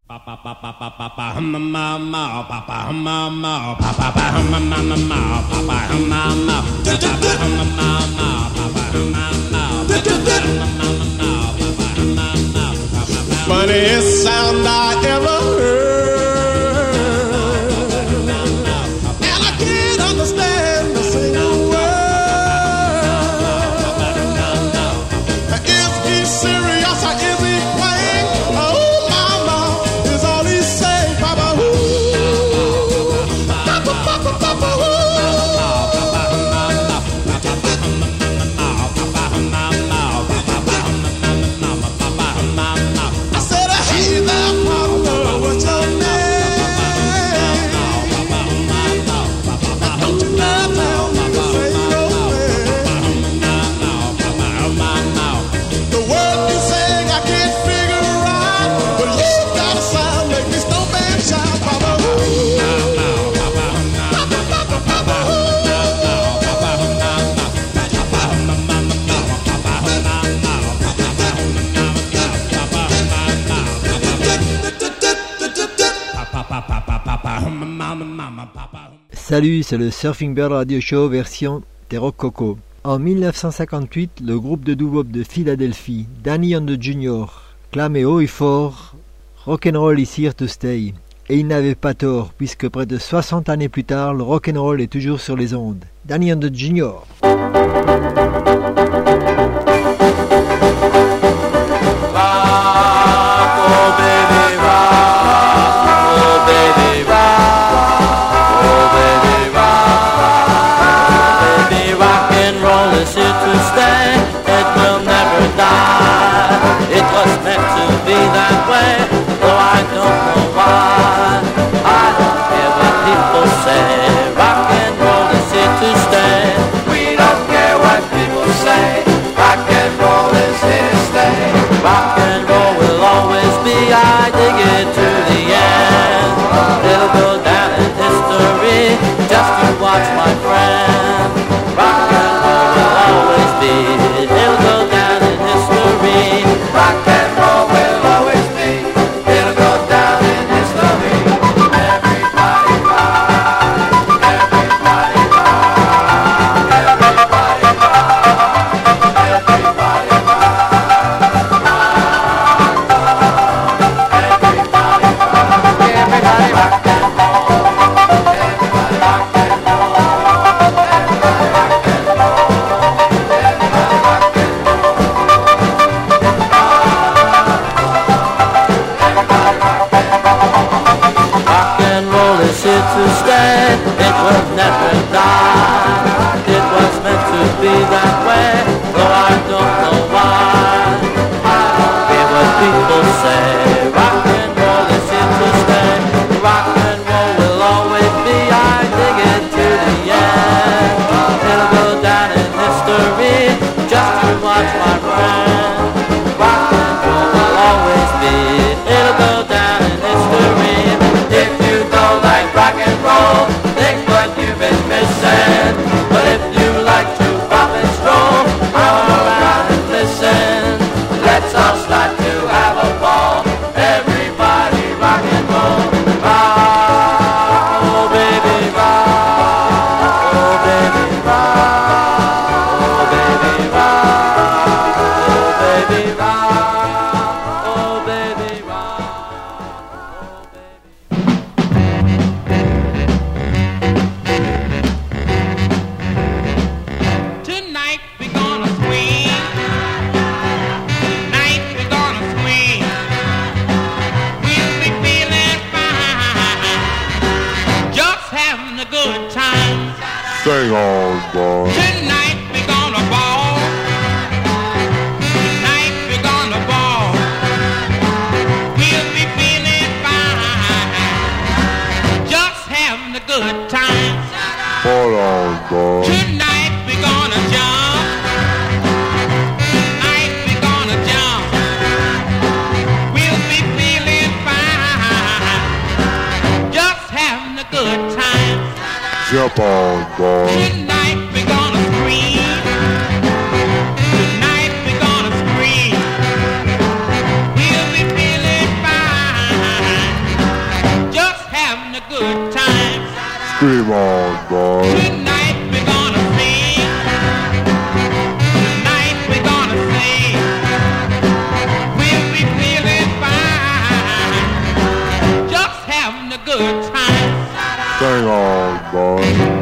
Funniest sound I ever heard, and I can't understand a single word. Is he serious or is he playing? Oh, mama, is all he say, Papa, Papa, Papa, Papa, Salut, c'est le Surfing Bird Radio Show version des Rococo. En 1958, le groupe de doo-wop de Philadelphie, Danny and the Junior, clamait haut et fort « Rock'n'roll is here to stay ». Et il n'avait pas tort, puisque près de 60 années plus tard, le rock'n'roll est toujours sur les ondes. Danny and the Junior. Watch my friend, rock and roll will always be, it'll go down in history. Rock and roll will always be, it'll go down in history. Everybody rock, everybody rock, everybody rock, everybody rock, everybody rock and roll, everybody rock. To stay, it will never die. It was meant to be that way, though I don't know why. I don't care what people say. Rock and roll is here to stay. Rock and roll will always be. I dig it to the end. It'll go down in history, just to watch my friend. Rock and roll will always be. It'll go down in history. If you don't like rock and roll, think what you've been missing. But if you like to pop and stroll, come around and listen. Let's all start to have a ball. Everybody rock and roll. Rock, oh baby rock. Oh baby rock. Oh baby rock. Oh baby rock. Oh baby rock. Sing on, boy. Tonight we're gonna ball. Tonight we're gonna ball. We'll be feeling fine. Just having a good time. Hold on, boy. Tonight we're gonna jump. Tonight we're gonna jump. We'll be feeling fine. Just having a good time. Jump on, boy. Tonight we're gonna scream. Tonight we're gonna scream. We'll be feeling fine. Dream on, boy. Tonight we're gonna sing. Tonight we're gonna sing. We'll be feeling fine. Just having a good time. Sing on, boy.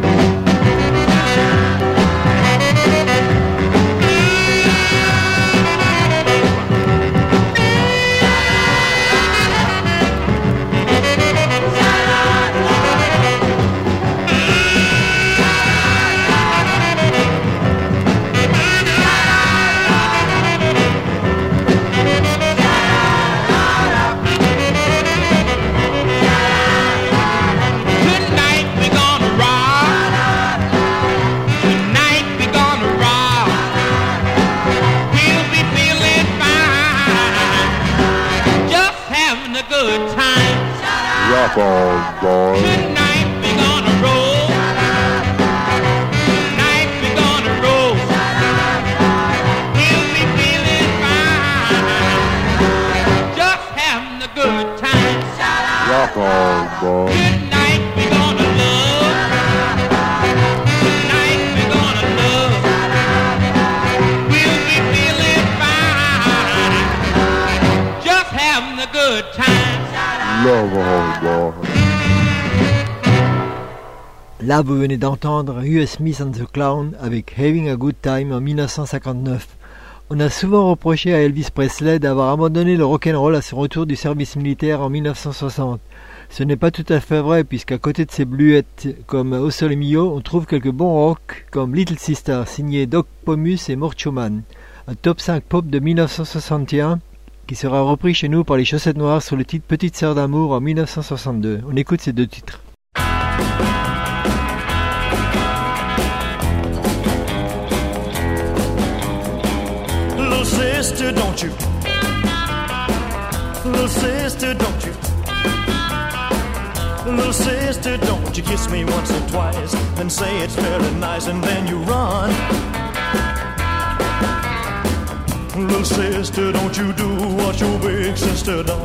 Rock on, boy. Tonight we're gonna roll. Tonight we're gonna roll. We'll be feeling fine. Just having a good time. Rock on, boy. Tonight we're gonna love. Tonight we're gonna love. We'll be feeling fine. Just having a good time. Love on, boy. Là, vous venez d'entendre U.S. Smith and the Clown avec Having a Good Time en 1959. On a souvent reproché à Elvis Presley d'avoir abandonné le rock'n'roll à son retour du service militaire en 1960. Ce n'est pas tout à fait vrai, puisqu'à côté de ses bluettes comme O Sole Mio, on trouve quelques bons rock comme Little Sister, signé Doc Pomus et Morcho Man, un top 5 pop de 1961 qui sera repris chez nous par les Chaussettes Noires sur le titre Petite Sœur d'amour en 1962. On écoute ces deux titres. Little sister, don't you? Little sister, don't you? Little sister, don't you kiss me once or twice, then say it's very nice and then you run. Little sister, don't you do what your big sister done.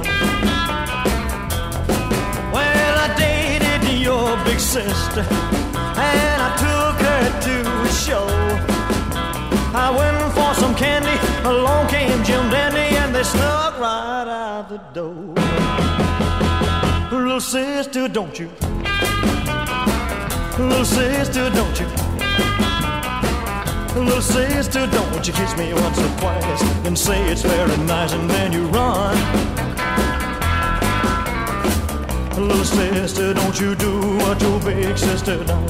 Well, I dated your big sister and I took her to a show. I went for some candy, along came Jim Dandy, and they snuck right out the door. Little sister, don't you? Little sister, don't you? Little sister, don't you kiss me once or twice and say it's very nice and then you run. Little sister, don't you do what your big sister done.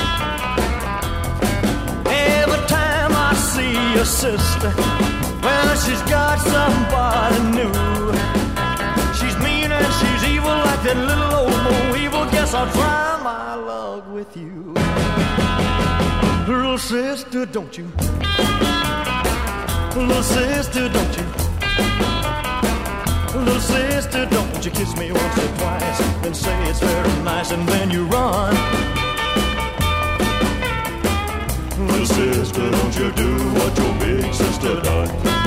Every time I see your sister, well, she's got somebody new. She's mean and she's evil like that little old Mo Evil. Guess I'll try my luck with you. Little sister, don't you? Little sister, don't you? Little sister, don't you kiss me once or twice, then say it's very nice and then you run. Little sister, don't you do what your big sister done.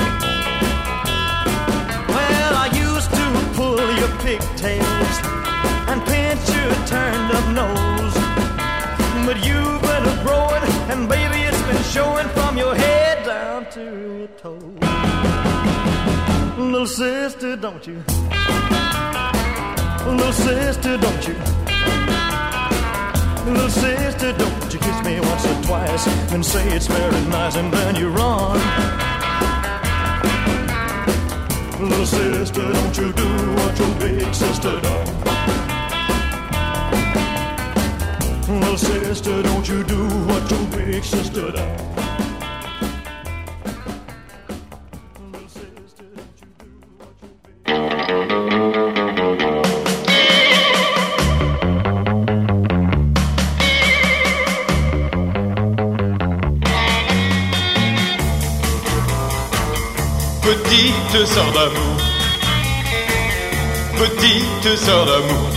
Well, I used to pull your pigtails and pinch your turned up nose, but you've been growing, and baby, it's been showing from your head down to your toes. Little sister, don't you? Little sister, don't you? Little sister, don't you kiss me once or twice and say it's very nice and then you run. Little sister, don't you do what your big sister done. Little sister, don't you do what your big sister done. Little sister, don't you do what your big... Petite sœur d'amour, petite sœur d'amour,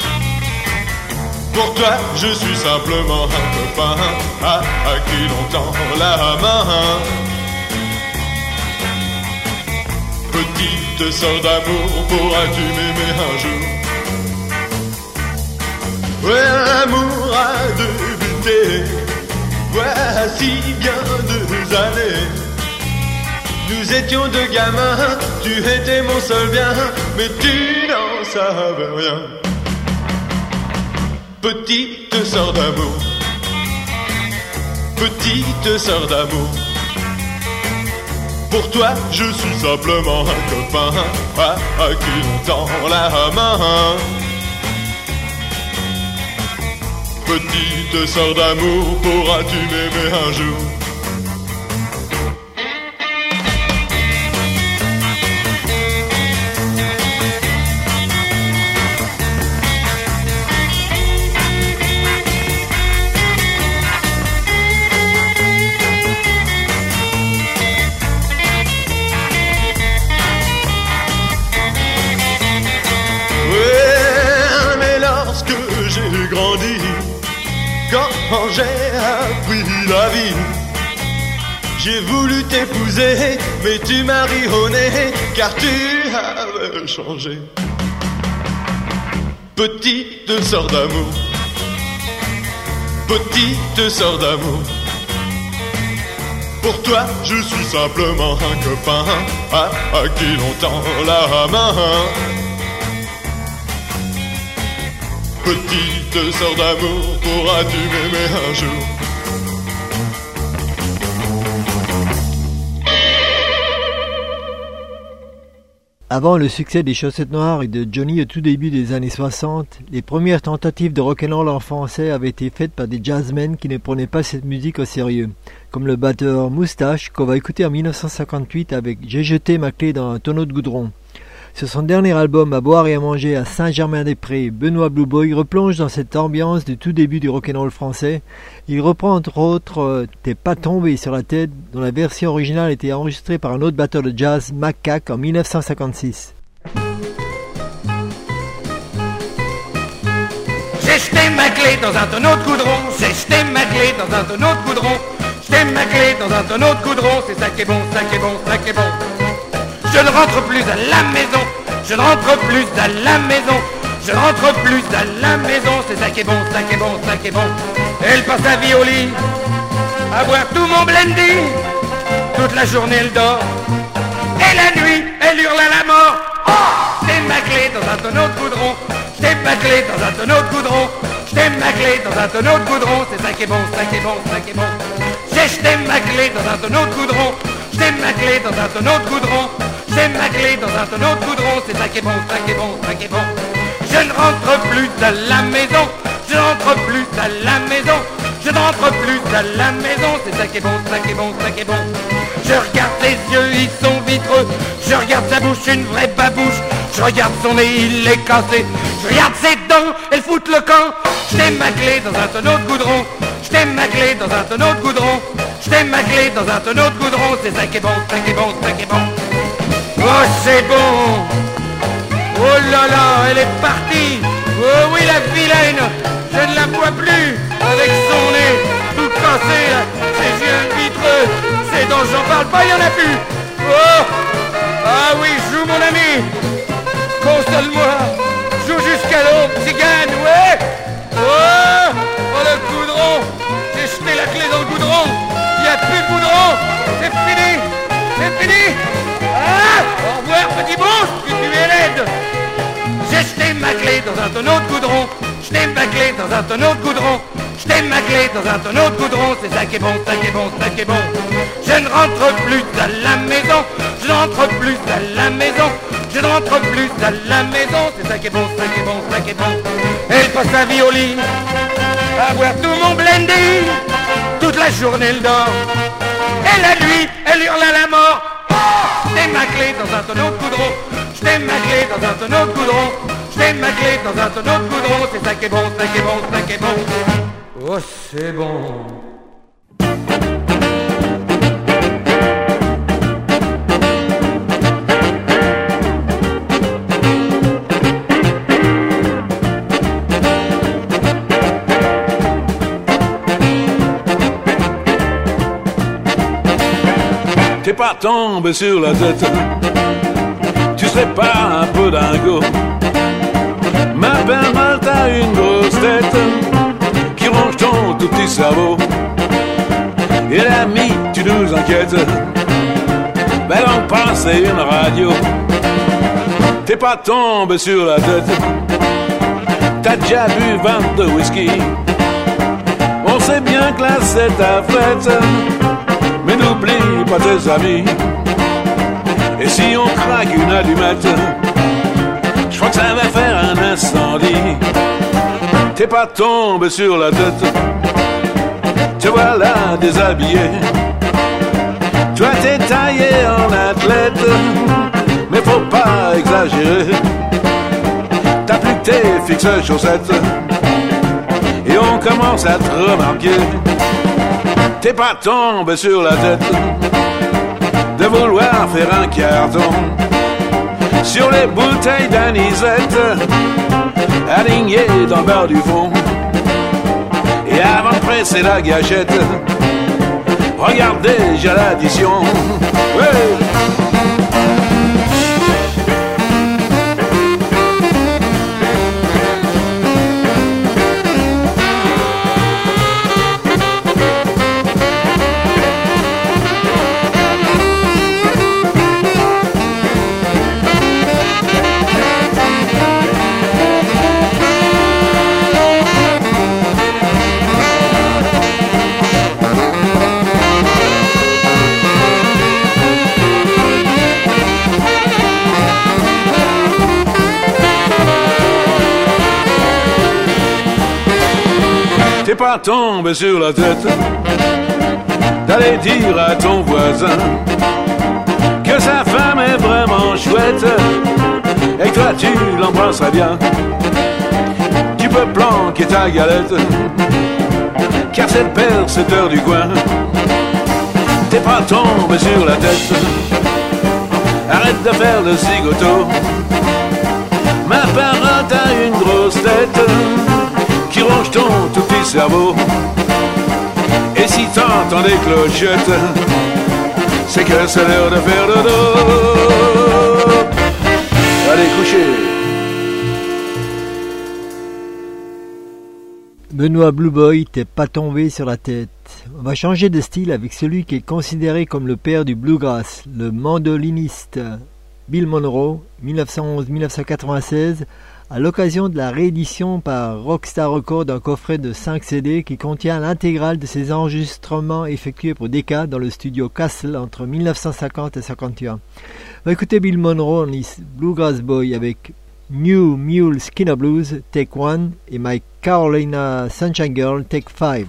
pour toi je suis simplement un copain à qui l'on tend la main. Petite sœur d'amour, pourras-tu m'aimer un jour? Ouais, l'amour a débuté. Voici bien 2 années. Nous étions 2 gamins, tu étais mon seul bien, mais tu n'en savais rien. Petite sœur d'amour, petite sœur d'amour, pour toi je suis simplement un copain à qui l'on tend la main. Petite sœur d'amour, pourras-tu m'aimer un jour? Quand j'ai appris la vie, j'ai voulu t'épouser, mais tu m'as rionné, car tu avais changé. Petite sœur d'amour, petite sœur d'amour, pour toi je suis simplement un copain à qui l'on tend la main. Petite sœur d'amour, pourras-tu m'aimer un jour? Avant le succès des Chaussettes Noires et de Johnny au tout début des années 60, les premières tentatives de rock'n'roll en français avaient été faites par des jazzmen qui ne prenaient pas cette musique au sérieux, comme le batteur Moustache qu'on va écouter en 1958 avec J'ai jeté ma clé dans un tonneau de goudron. Sur son dernier album À boire et à manger à Saint-Germain-des-Prés, Benoît Blue Boy replonge dans cette ambiance du tout début du rock'n'roll français. Il reprend entre autres T'es pas tombé sur la tête, dont la version originale était enregistrée par un autre batteur de jazz, Macaque, en 1956. J'ai jeté ma clé dans un tonneau de goudron, j'ai jeté ma clé dans un tonneau de goudron, jeté ma clé dans un tonneau de goudron, c'est ça qui est bon, ça qui est bon, ça qui est bon. Je ne rentre plus à la maison, je ne rentre plus à la maison, je ne rentre plus à la maison, c'est ça qui est bon, ça qui est bon, ça qui est bon. Elle passe sa vie au lit, à boire tout mon brandy, toute la journée elle dort, et la nuit elle hurle à la mort. Oh, c'est ma clé dans un tonneau de goudron, c'est ma clé dans un tonneau de goudron, c'est ma clé dans un tonneau de goudron, c'est ça qui est bon, ça qui est bon, ça qui est bon. J'ai jeté ma clé dans un tonneau de goudron, j'ai ma clé dans un tonneau de goudron, j'ai ma clé dans un tonneau de goudron, c'est ça qui est bon, ça qui est bon, ça qui est bon. Je ne rentre plus à la maison, je ne rentre plus à la maison, je ne rentre plus à la maison, c'est ça qui est bon, ça qui est bon, ça qui est bon. Je regarde ses yeux, ils sont vitreux, je regarde sa bouche, une vraie babouche, je regarde son nez, il est cassé, je regarde ses dents, elles foutent le camp. J't'ai ma clé dans un tonneau de goudron, j't'ai ma clé dans un tonneau de goudron, j't'ai ma clé dans un tonneau de goudron, c'est ça qui est bon, ça qui est bon, ça qui est bon. Oh c'est bon, oh là là, elle est partie, oh oui la vilaine, je ne la vois plus, avec son nez tout cassé, ses yeux vitreux, ses dents j'en parle pas, il y en a plus. Oh, ah oui, joue mon ami, console-moi, joue jusqu'à l'aube, cigane, ouais. Oh, oh le goudron, j'ai jeté la clé dans le goudron, il n'y a plus de goudron, c'est fini, c'est fini. Ah, au revoir petit monstre, que tu es laide. J'ai jeté ma clé dans un tonneau de goudron, jeté ma clé dans un tonneau de goudron, jeté ma clé dans un tonneau de goudron, c'est ça qui est bon, ça qui est bon, ça qui est bon. Je ne rentre plus à la maison, je ne rentre plus à la maison, je ne rentre plus à la maison, c'est ça qui est bon, ça qui est bon, ça qui est bon. Elle passe sa vie au lit, à boire tout mon brandy, toute la journée elle dort, et la nuit elle hurle à la mort. J't'ai ma clé dans un tonneau de goudron, j't'ai ma clé dans un tonneau de goudron, j't'ai ma clé dans un tonneau de goudron, c'est ça qui est bon, ça qui est bon, ça qui est bon. Oh c'est bon. T'es pas tombé sur la tête, tu serais pas un peu dingo. Ma belle mal t'as une grosse tête, étiquette. Ben donc passer une radio, t'es pas tombé sur la tête. T'as déjà bu 22 whisky, on sait bien que là c'est ta fête. Mais n'oublie pas tes amis, et si on craque une allumette, je crois que ça va faire un incendie. T'es pas tombé sur la tête, te voilà déshabillé. Toi t'es taillé en athlète, mais faut pas exagérer. T'as plus que tes fixes chaussettes, et on commence à te remarquer. T'es pas tombé sur la tête de vouloir faire un carton sur les bouteilles d'anisette alignées dans le bar du fond. Et avant de presser la gâchette, regarde déjà l'addition. Ouais. T'es pas tombé sur la tête d'aller dire à ton voisin que sa femme est vraiment chouette et que toi tu l'embrasserais bien. Tu peux planquer ta galette, car c'est le percepteur du coin. T'es pas tombé sur la tête, arrête de faire le zigoto. Ma parole t'as une grosse tête qui ronge ton tout petit cerveau. Et si t'entends des clochettes, c'est que c'est l'heure de faire le dos. Allez, coucher. Benoît Blue Boy, t'es pas tombé sur la tête. On va changer de style avec celui qui est considéré comme le père du bluegrass, le mandoliniste Bill Monroe, 1911-1996, à l'occasion de la réédition par Rockstar Records d'un coffret de 5 CD qui contient l'intégrale de ses enregistrements effectués pour Decca dans le studio Castle entre 1950 et 51. On va écouter Bill Monroe en Bluegrass Boy avec New Mule Skinner Blues, Take 1 et My Carolina Sunshine Girl, Take 5.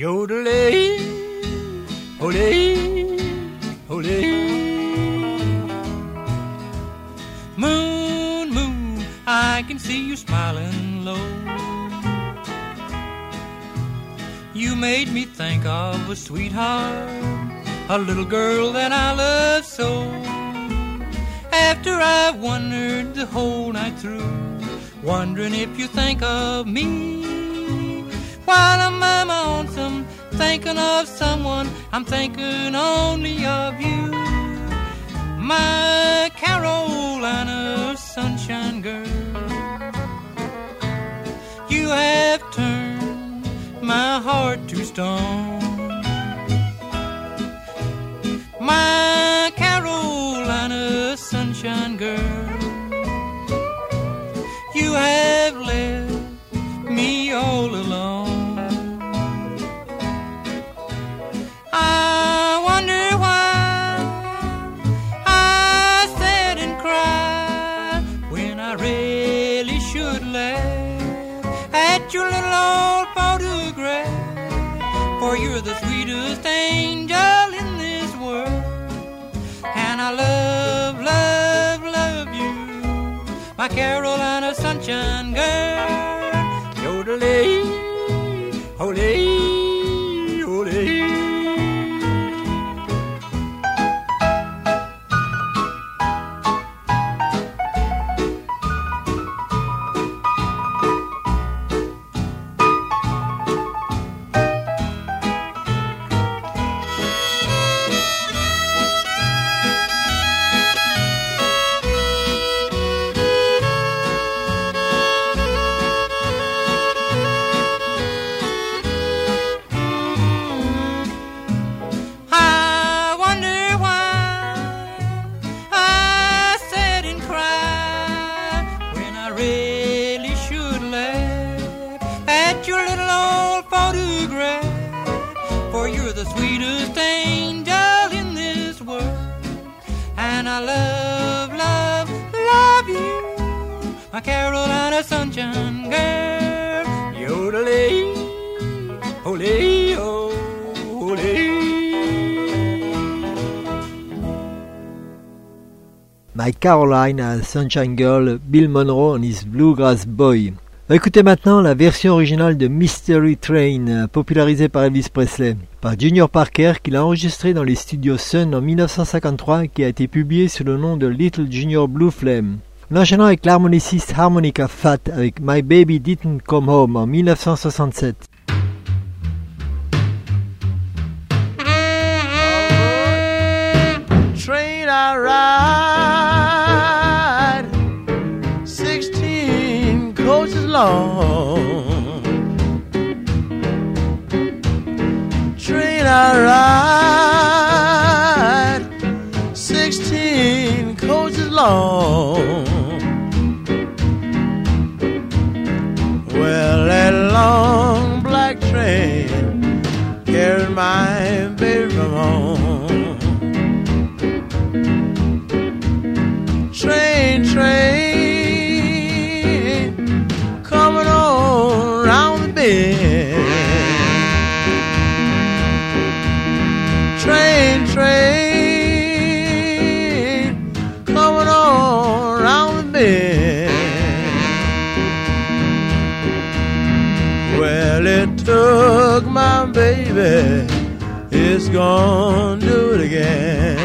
Yodelay, olay, olay. Moon, moon, I can see you smiling low. You made me think of a sweetheart, a little girl that I love so. After I've wondered the whole night through, wondering if you think of me. While I'm by my lonesome, thinking of someone, I'm thinking only of you. My Carolina sunshine girl, you have turned my heart to stone. My Carolina sunshine girl, you have left me all alone. I wonder why I sat and cried when I really should laugh at your little old photograph. For you're the sweetest angel in this world, and I love, love, love you, my Carolina sunshine girl. Yodelay, olay, olay. My Carolina sunshine girl, yodelay, olay, olay. My Carolina Sunshine Girl, Bill Monroe and his Bluegrass Boy. Écoutez maintenant la version originale de Mystery Train, popularisée par Elvis Presley, par Junior Parker, qu'il a enregistré dans les studios Sun en 1953 et qui a été publié sous le nom de Little Junior Blue Flame. L'enchaînant avec l'harmoniciste Harmonica Fat avec My Baby Didn't Come Home en 1967. Train I ride 16 coaches long. Train I ride 16 coaches long. Well, that long black train carried my baby from home. Train, train, coming on round the bend. Train, train, coming on round the bend. Well, it took my baby, it's gonna do it again.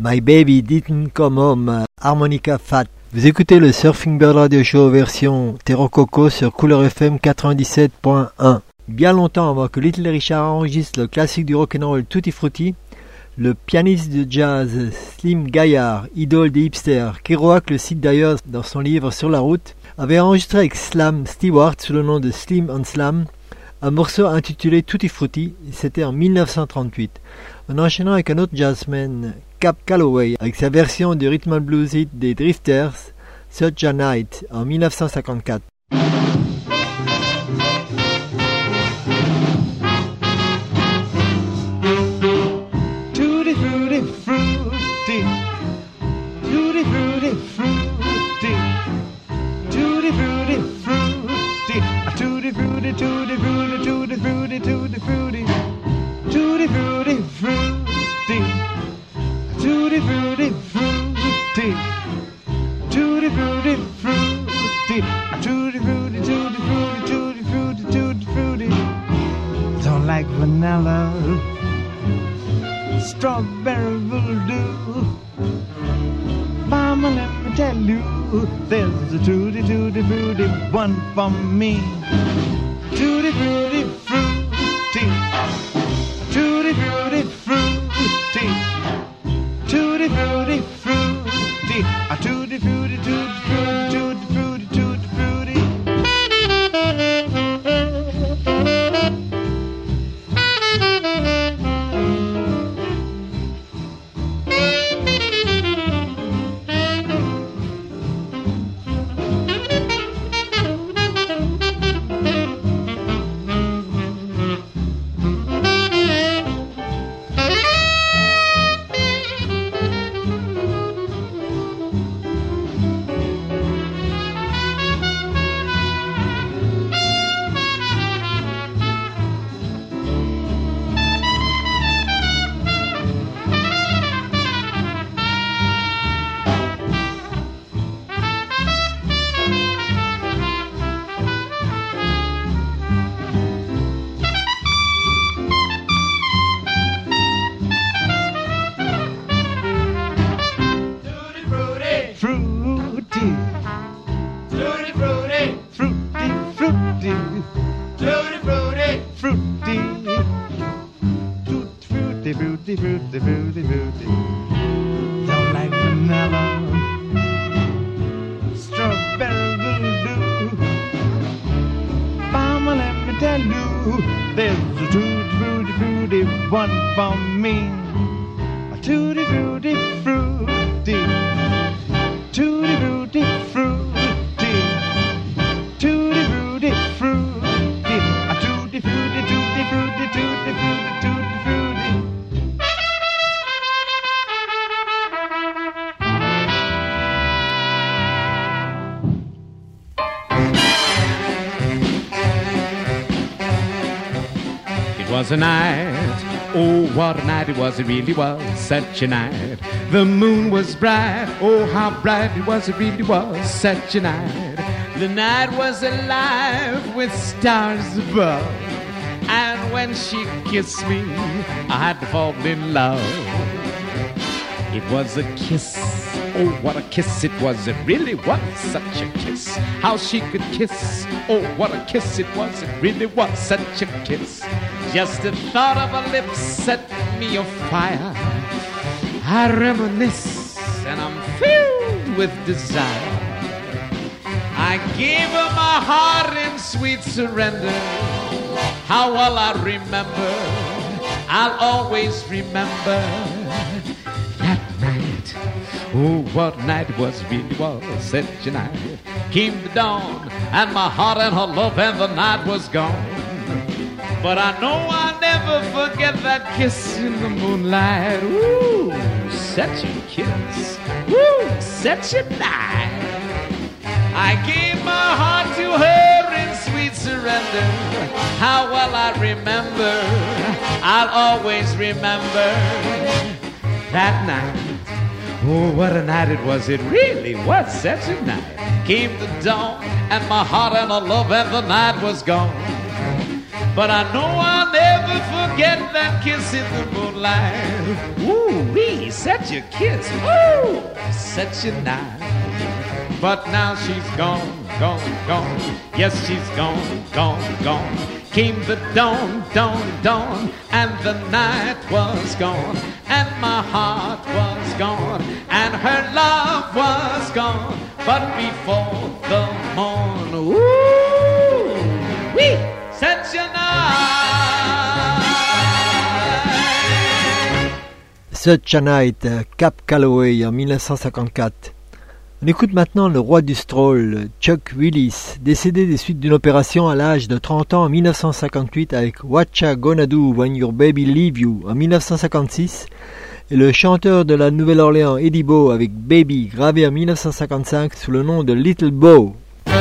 My Baby Didn't Come Home, harmonica fat. Vous écoutez le Surfing Bird Radio Show version Terro Coco sur Couleur FM 97.1. Bien longtemps avant que Little Richard enregistre le classique du rock'n'roll Tutti Frutti, le pianiste de jazz Slim Gaillard, idole des hipsters, Kerouac le cite d'ailleurs dans son livre Sur la route, avait enregistré avec Slam Stewart sous le nom de Slim and Slam un morceau intitulé Tutti Frutti, et c'était en 1938. En enchaînant avec un autre jazzman, Cab Calloway, avec sa version du rhythm and blues hit des Drifters, Such a Night, en 1954. Tutti frutti frutti, tutti frutti frutti, tutti frutti frutti, tutti frutti tutti frutti tutti frutti tutti frutti, tutti frutti frutti, tutti frutti frutti, tutti frutti frutti, tutti frutti tutti frutti tutti frutti tutti frutti. Don't like vanilla, strawberry voodoo. Mama, let me tell you, there's a tutti tutti frutti one for me. Tutti frutti frutti, tutti frutti frutti, tutti frutti frutti, a tutti frutti tutti frutti tutti frutti tutti frutti. Don't like vanilla, strawberry voodoo. Mama, let me tell you, there's a tutti frutti frutti one for me. A tutti frutti frutti, tutti frutti frutti, tutti frutti frutti, a tutti frutti tutti frutti tutti frutti tutti frutti. It was a night, oh what a night it was, it really was such a night. The moon was bright, oh how bright it was, it really was such a night. The night was alive with stars above, and when she kissed me, I had to fall in love. It was a kiss, oh what a kiss it was, it really was such a kiss. How she could kiss, oh what a kiss it was, it really was such a kiss. Just the thought of her lips set me afire. I reminisce and I'm filled with desire. I gave her my heart in sweet surrender. How well I remember, I'll always remember that night. Oh, what night it was, really was such a night. Came the dawn and my heart and her love and the night was gone. But I know I'll never forget that kiss in the moonlight. Ooh, such a kiss. Ooh, such a night. I gave my heart to her in sweet surrender. How well I remember, I'll always remember that night. Oh, what a night it was, it really was such a night. Came the dawn and my heart and her love and the night was gone. but I know I'll never forget that kiss in the moonlight. Ooh-wee, such a kiss, ooh, such a night. But now she's gone, gone, gone. Yes, she's gone, gone, gone. Came the dawn, dawn, dawn, and the night was gone, and my heart was gone, and her love was gone. But before the morn, ooh, wee, such a night. Such a Night, Cap Calloway en 1954. On écoute maintenant le roi du stroll, Chuck Willis, décédé des suites d'une opération à l'âge de 30 ans en 1958 avec What Ya Gonna Do When Your Baby Leave You en 1956, et le chanteur de la Nouvelle-Orléans Eddie Bo avec Baby, gravé en 1955 sous le nom de Little Bo.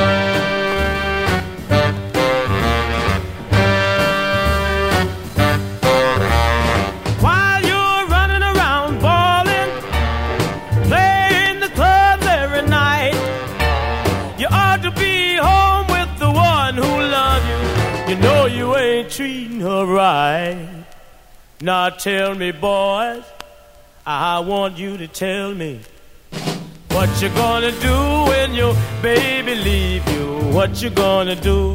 Treating her right. Now tell me, boys, I want you to tell me what you gonna do when your baby leave you. What you gonna do?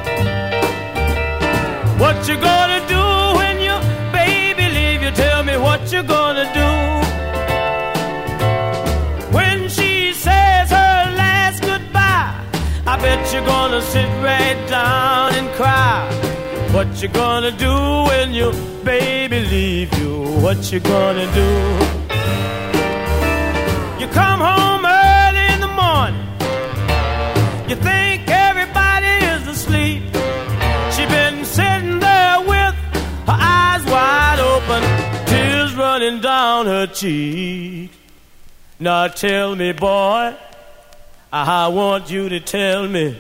What you gonna do when your baby leave you? Tell me what you gonna do when she says her last goodbye. I bet you're gonna sit right down and cry. What you gonna do when your baby leave you? What you gonna do? You come home early in the morning. You think everybody is asleep. She been sitting there with her eyes wide open, tears running down her cheek. Now tell me, boy, I want you to tell me.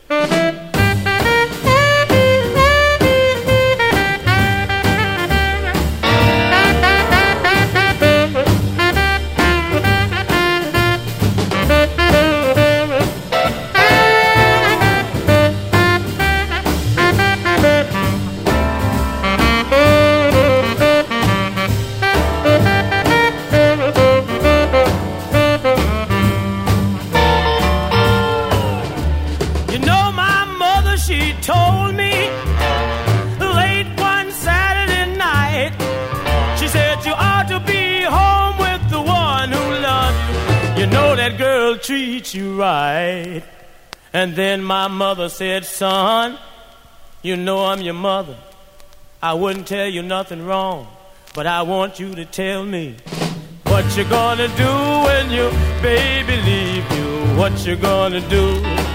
Treat you right. And then my mother said, son, you know I'm your mother. I wouldn't tell you nothing wrong, but I want you to tell me what you gonna do when your baby leave you. What you gonna do?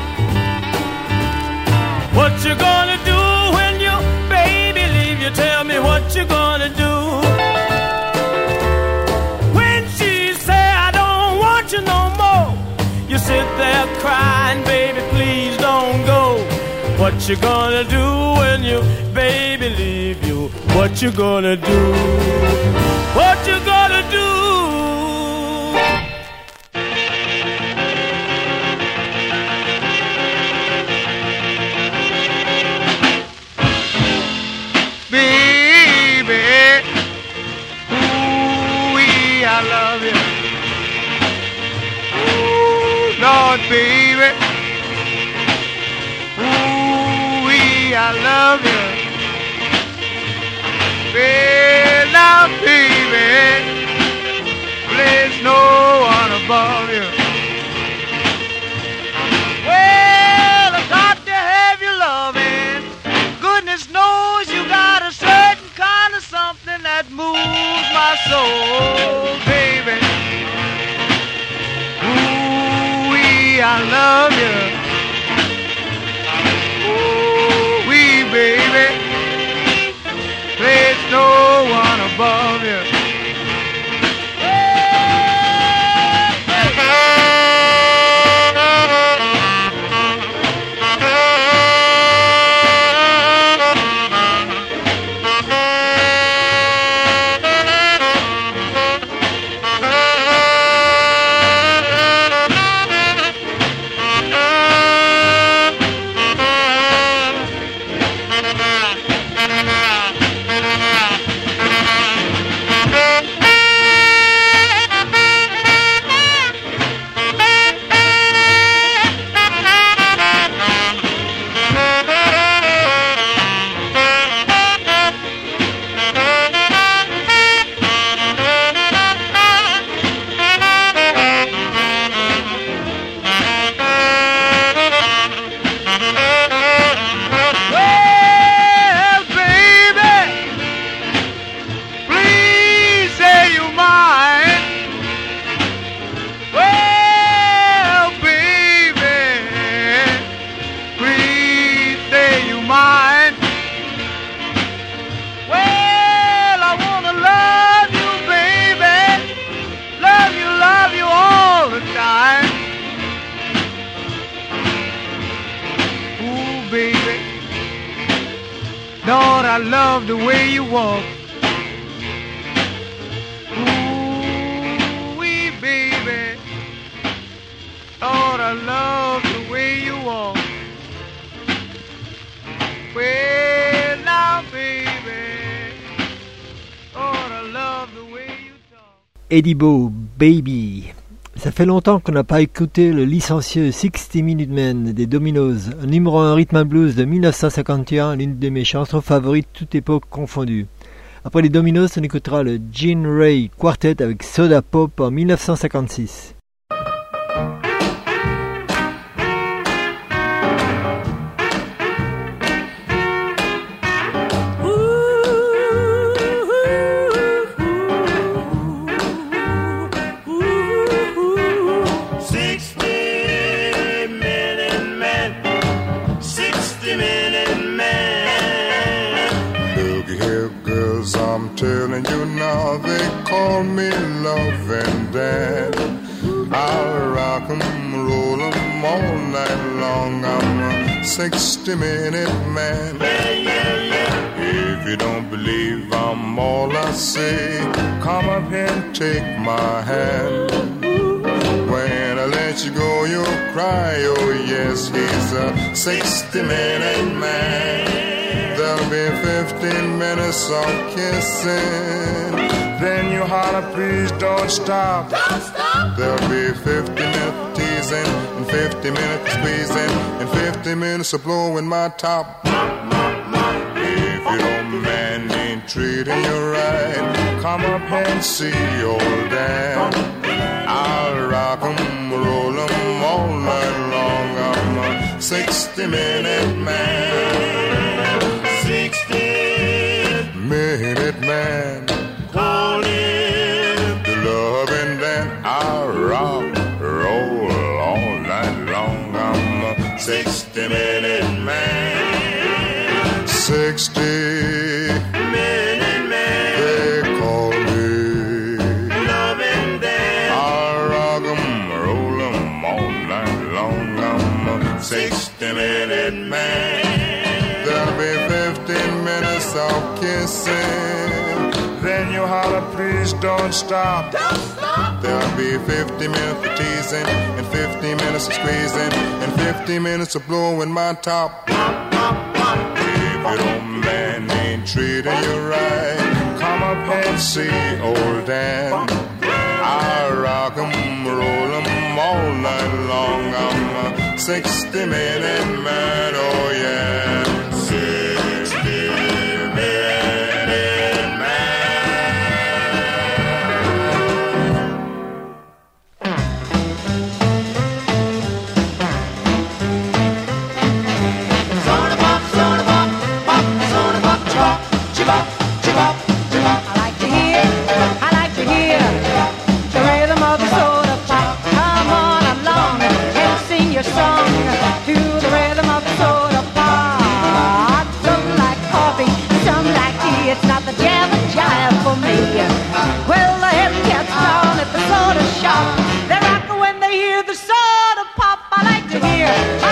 What you gonna do when your baby leave you? Tell me what you gonna do when she say I don't want you no more. You sit there crying, baby, please don't go. What you gonna do when your baby leave you? What you gonna do? What you gonna do? Baby, ooh-wee, I love you. Lord, baby, ooh-wee, I love you. Well, now, baby, there's no one above you. Well, I got to have your loving. Goodness knows you got a certain kind of something that moves my soul, baby. I love you. Ooh, wee baby, there's no one above you. I love the way you walk. Ooh-wee, baby. Lord, I love the way you walk. Well, now, baby. Lord, I love the way you talk. Eddie Bo, Baby. Ça fait longtemps qu'on n'a pas écouté le licencieux 60 Minute Man des Dominos, un numéro 1 rhythm and blues de 1951, l'une de mes chansons favorites, toute époque confondue. Après les Dominos, on écoutera le Gene Ray Quartet avec Soda Pop en 1956. Telling you now, they call me love and dad. I'll rock 'em, roll 'em all night long. I'm a 60-minute man. If you don't believe I'm all I say, come up here and take my hand. When I let you go, you'll cry, oh yes, he's a 60-minute man. There'll be 15 minutes of kissing. Then you holler, please don't stop. Don't stop. There'll be 50 minutes teasing, and 50 minutes squeezing, and 50 minutes of blowing my top. If your man ain't treating you right, come up and see old Dan. I'll rock 'em, roll 'em all night long. I'm a 60-minute man. 60-minute man, call him the loving Dan. I'll rock, roll all night long. I'm a 60-minute man. 60-minute man, they call me loving Dan. I'll rock 'em, roll 'em all night long. I'm a 60-minute man. There'll be 15 minutes of kissing. Then you holler, please don't stop. Don't stop. There'll be 50 minutes of teasing, and 50 minutes of squeezing, and 50 minutes of blowing my top. If your man ain't treating you right, come up and see old Dan. I'll rock 'em, roll 'em all night long. I'm a 60-minute man, oh yeah. 60-minute man. Soda pop, soda pop, pop, soda pop, chibop, chibop, chibop, chibop. I like to hear the rhythm of the soda pop. Come on along and sing your song to the rhythm of the soda pop. Some like coffee, some like tea. It's not the jam and jive for me. Well, the head gets down at the soda shop. They rock when they hear the soda pop. I like to hear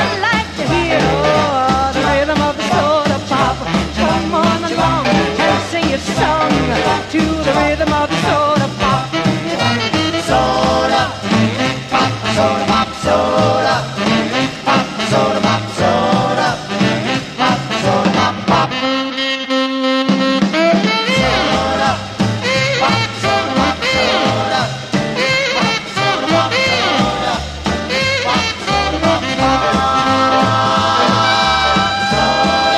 the rhythm of the soda pop. Come on along and sing your song to the rhythm of the soda pop. Soda pop, soda pop, soda pop, soda pop, soda pop, soda pop, pop. Soda pop, soda pop, soda pop, soda pop, soda pop, soda pop, pop.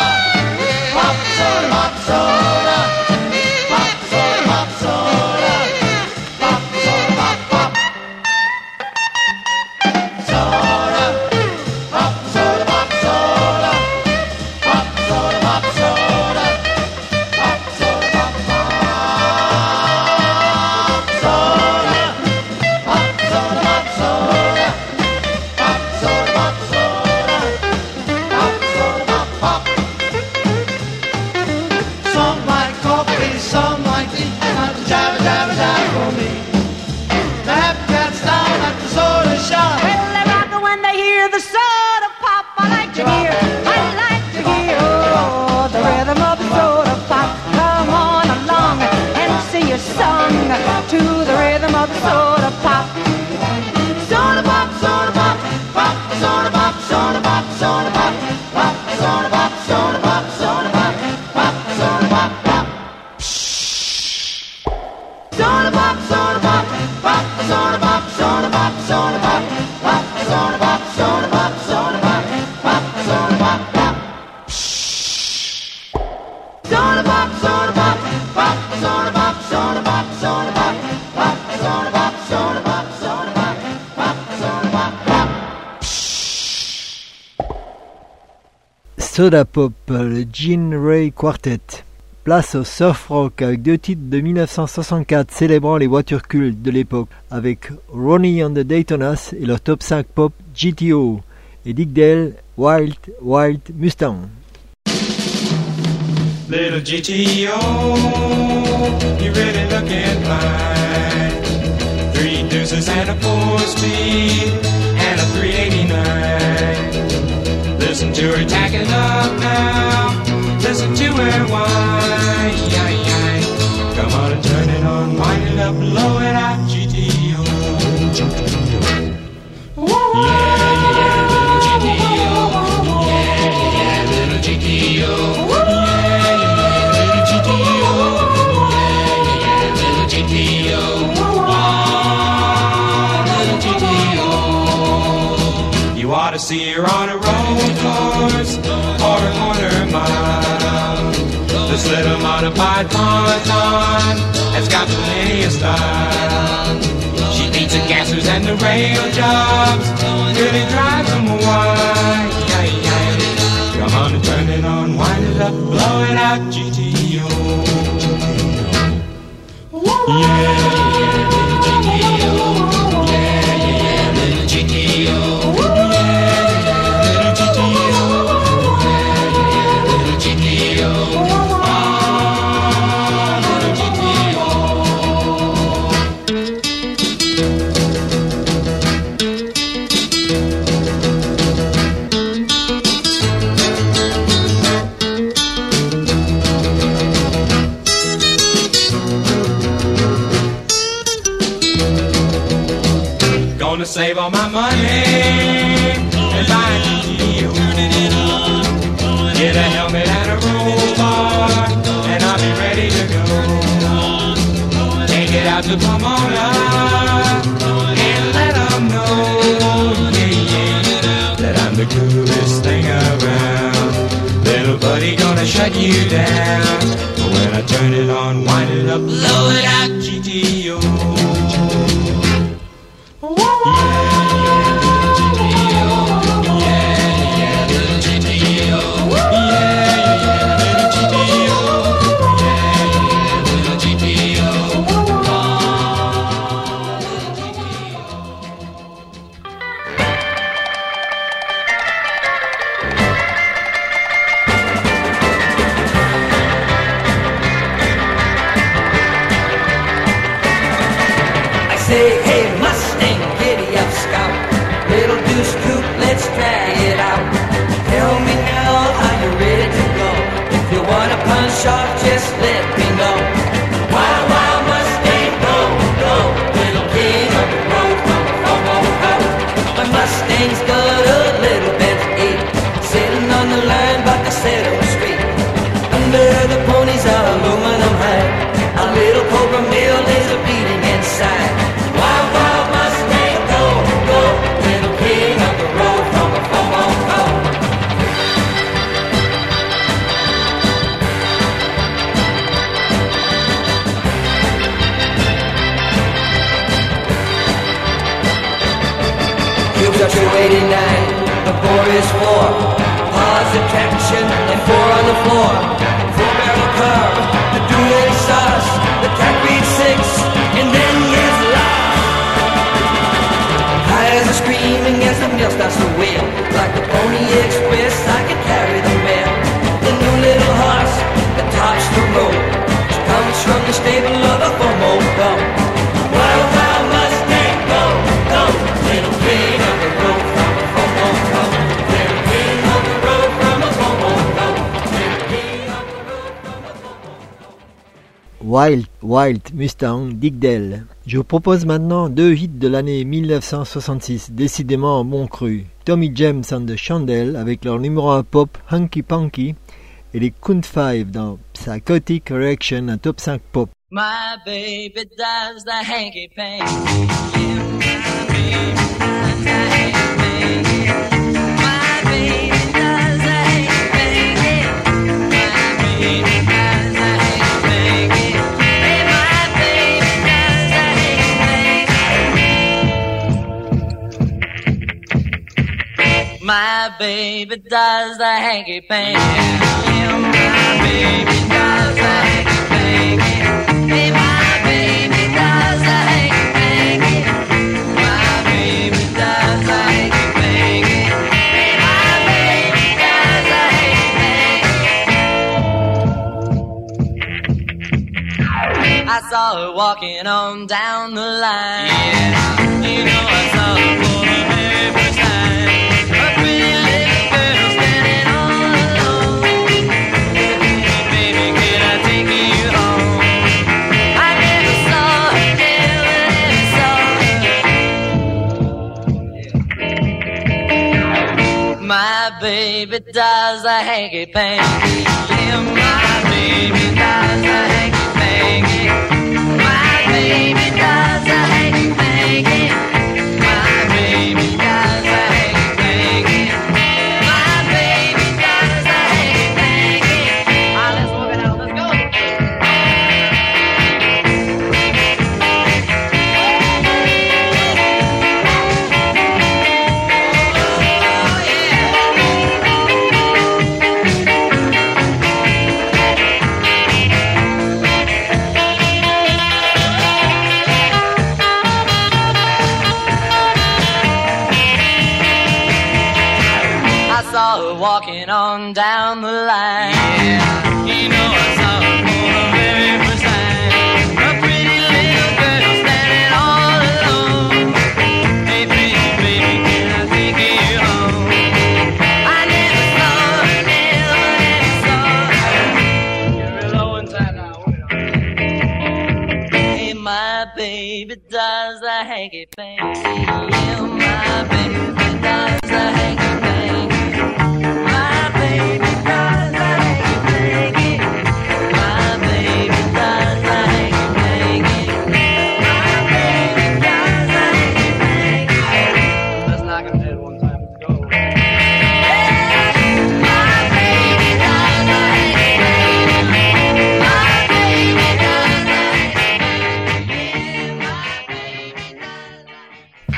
Soda pop, soda pop, soda pop, soda pop, soda of the soda pop. Soda pop, soda pop, pop, soda pop, soda pop, soda pop, pop, soda pop, soda pop, soda pop, pop, soda pop, pop. Soda pop, soda pop, pop, soda pop, soda pop, soda pop, pop, soda pop, soda pop, soda pop, pop, soda pop, pop. Soda pop, soda pop, pop, soda pop, soda pop, soda pop, pop, soda pop, soda pop, soda pop, pop, soda pop, pop. Soda Pop, le Gene Ray Quartet. Place au surf rock avec 2 titres de 1964 célébrant les voitures cultes de l'époque avec Ronnie and the Daytonas et leur top 5 pop GTO et Dick Dale Wild Wild Mustang. Little GTO, you really looking fine. 3 deuces and a 4-speed and a 389. Listen to her tacking up now. Listen to her whine. Come on and turn it on, wind it up, blow it out, GTO. Yeah, little GTO. Yeah, little GTO. You ought to see her on a road course or a quarter mile. This little modified ponton has got plenty of style. She beats the gassers and the rail jobs, really drives them wild. Come on and turn it on, wind it up, blow it out, GTO. Yeah, little GTO. Yeah, little GTO. Gonna save all my money and buy a GTO. Get a helmet and a roll bar, and I'll be ready to go. Take it out to Pomona and let them know, that I'm the coolest thing around. Little buddy gonna shut you down, but when I turn it on, wind it up, blow it out, GTO. Wild Mustang, Dick Dale. Je vous propose maintenant 2 hits de l'année 1966, décidément bon cru. Tommy James and the Chandel avec leur numéro 1 pop Hunky Punky et les Count 5 dans Psychotic Reaction, un top 5 pop. My baby does the hanky panky. Yeah, my baby does the hanky panky. My baby does the hanky panky. My baby does the hanky panky. Hey, my baby does the hanky panky. My baby does the hanky panky. Yeah, my baby does the hanky panky. Hey, my baby does the hanky-panky. My baby does the hanky-panky. Hey, my baby does the hanky-panky. I saw her walking on down the line. Yeah, you know I saw her for the very first time. A pretty little girl standing all alone. Hey, baby, can I take you home? My baby does the hanky-panky. Yeah, my baby does the hanky-panky. My baby does the hanky-panky. My baby does the hanky-panky. My baby does the hanky-panky. Ah, let's walk it out, let's go. Saw her walking on down the line. Yeah, you know I saw her for the very first time. A pretty little girl standing all alone. Hey, pretty baby, can I take you home? I never saw her, never saw her. You're real low inside now. Hey, my baby does the hanky-panky. Yeah, my baby does the hanky-panky. My baby does the hanky-panky. My baby does the hanky-panky. My baby does the hanky-panky. Let's knock him dead one time. Let's go. My baby does the hanky-panky. My baby does the hanky-panky. My baby does the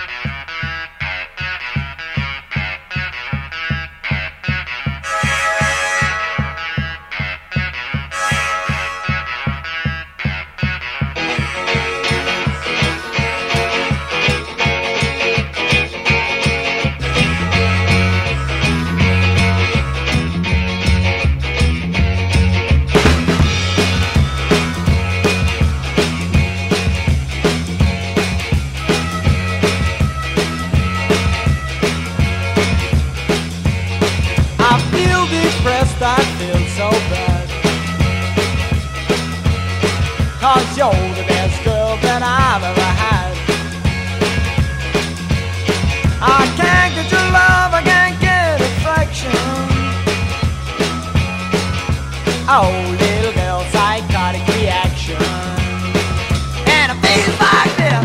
I feel depressed, I feel so bad. 'Cause you're the best girl that I've ever had. I can't get your love, I can't get affection. Oh, little girl, psychotic reaction. And it feels like this.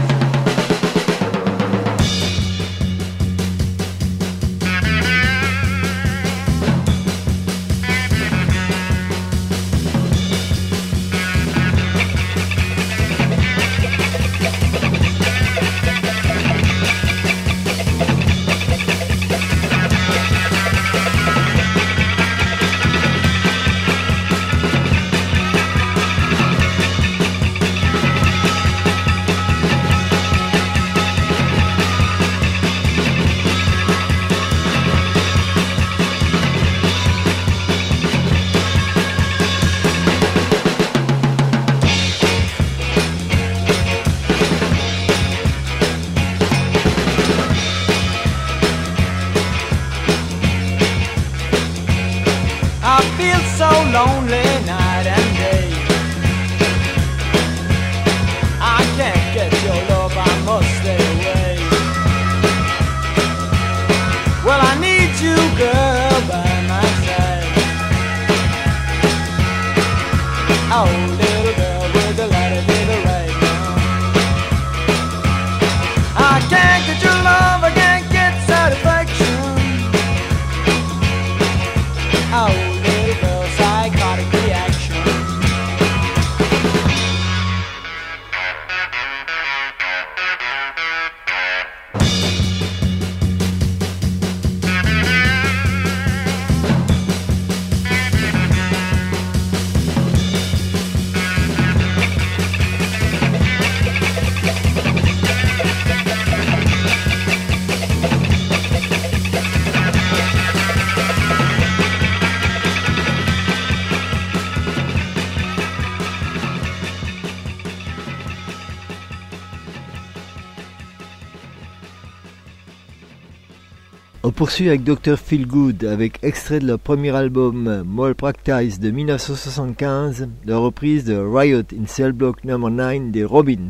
On poursuit avec Dr. Feelgood avec extrait de leur premier album Malpractice de 1975, la reprise de Riot in Cell Block No. 9 des Robins.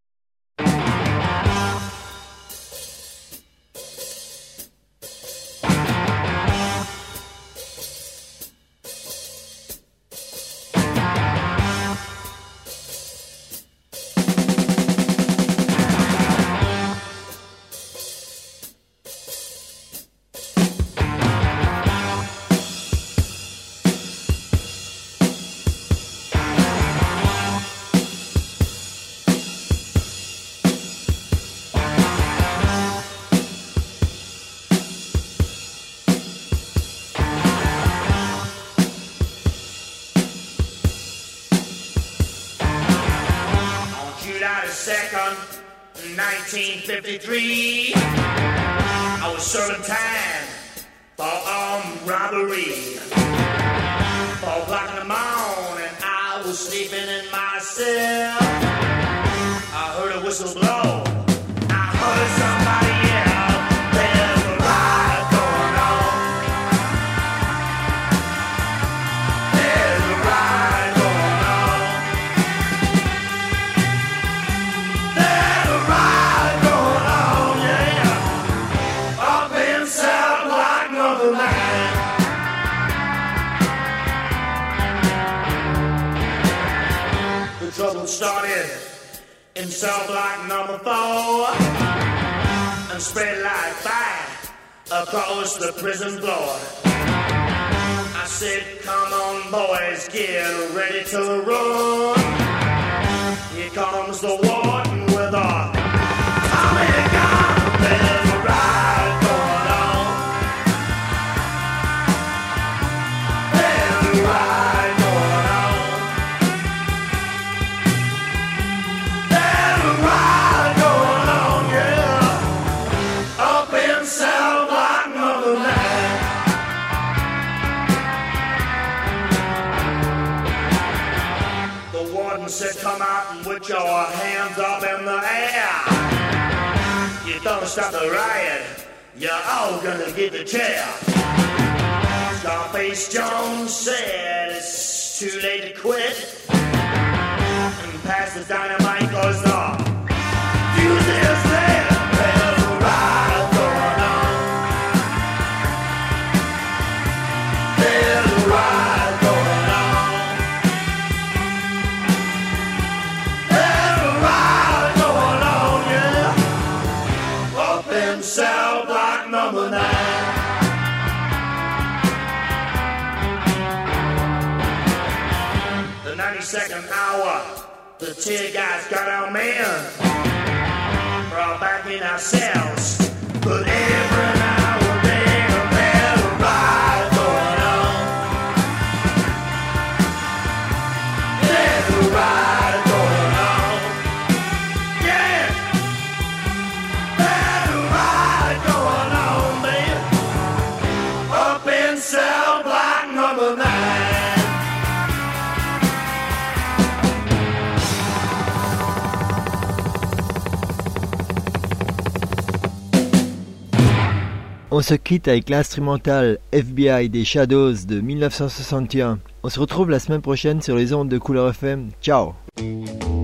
July 2nd, 1953, I was serving time for armed robbery. 4 o'clock in the morning, I was sleeping in my cell. I heard a whistle blow. I heard somebody yell. There's a riot going on. There's a riot going on. There's a riot going on, yeah. Up in South Block number 9. The trouble started in cell block number 4 and spread like fire across the prison floor. I said, come on boys, get ready to run. Here comes the warden with a Tommy gun. There's a riot going on. There's a riot going on. There's a riot going on, yeah. Up in cell block number 9. The warden said, come out and put your hands up in the air. You don't stop the riot, you're all gonna get the chair. Scarface Jones said it's too late to quit. And pass the dynamite cause the fuse is there. There's a riot going on. There's a riot going on. There's a riot going on, yeah. Up in cell block number 9. The 92nd hour, the tear gas got our men. We're all back in our cells, but every now and then there's a riot going on. There's a riot going on. Yeah. There's a riot going on, baby. Up in cell block number 9. On se quitte avec l'instrumental FBI des Shadows de 1961. On se retrouve la semaine prochaine sur les ondes de Couleur FM. Ciao!